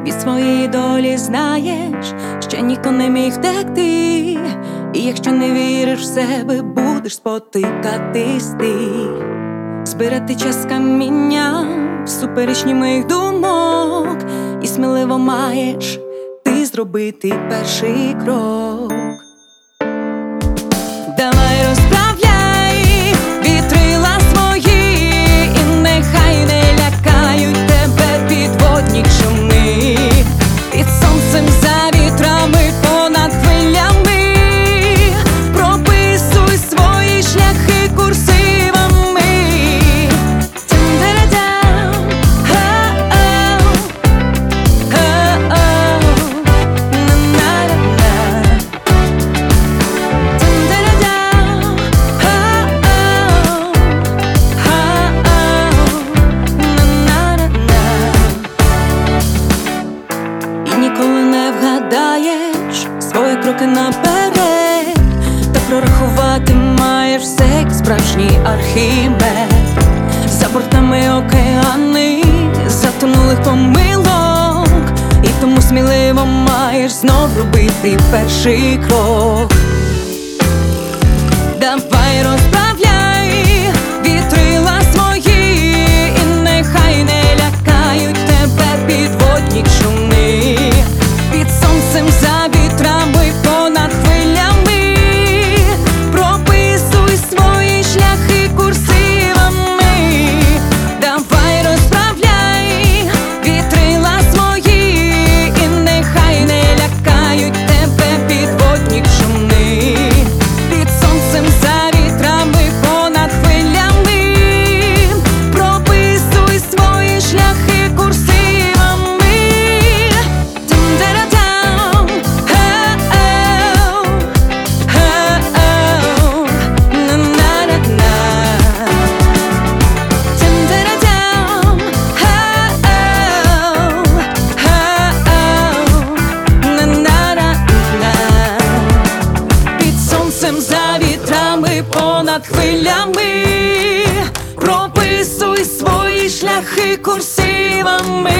від своєї долі знаєш, ще ніхто не міг втекти. І якщо не віриш в себе, будеш спотикатись ти. Збирати час каміння всупереч моїх думок, і сміливо маєш ти зробити перший крок. Давай розправляй вітрила свої, і нехай не лякають тебе підводні човни. Під сонцем, за вітрами, понад хвилями прописуй свої шляхи курсивами. Ніколи не вгадаєш свої кроки наперед, та прорахувати маєш все, як справжній Архімед. За бортами океани затонулих помилок, і тому сміливо маєш знов робити перший крок. Давай розправляй вітрила свої, і нехай не лякають тебе підводні човни. Під сонцем, за вітрами, понад хвилями прописуй свої шляхи курсивами. Давай розправляй вітрила свої, і нехай не лякають тебе підводні човни. Під сонцем, за вітрами, понад хвилями прописуй свої шляхи курсивами. За вітрами, понад хвилями прописуй свої шляхи курсивами.